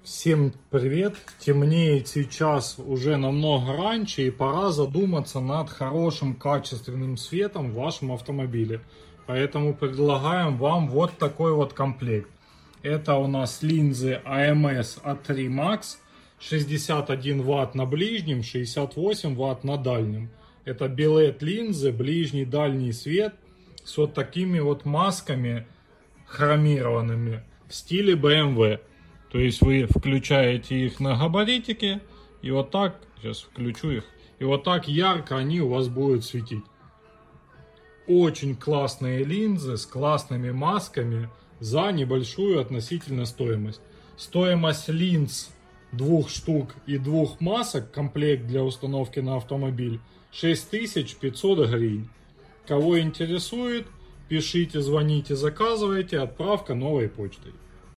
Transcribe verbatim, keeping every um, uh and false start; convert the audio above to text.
Всем привет! Темнеет сейчас уже намного раньше, и пора задуматься над хорошим качественным светом в вашем автомобиле. Поэтому предлагаем вам вот такой вот комплект. Это у нас линзы эй эм эс а три макс, шестьдесят один ватт на ближнем, шестьдесят восемь ватт на дальнем. Это билет линзы, ближний дальний свет с вот такими вот масками хромированными в стиле бэ эм вэ. То есть вы включаете их на габаритике, и вот так, сейчас включу их, и вот так ярко они у вас будут светить. Очень классные линзы с классными масками за небольшую относительно стоимость. Стоимость линз двух штук и двух масок, комплект для установки на автомобиль, шесть тысяч пятьсот гривен. Кого интересует, пишите, звоните, заказывайте, отправка новой почтой.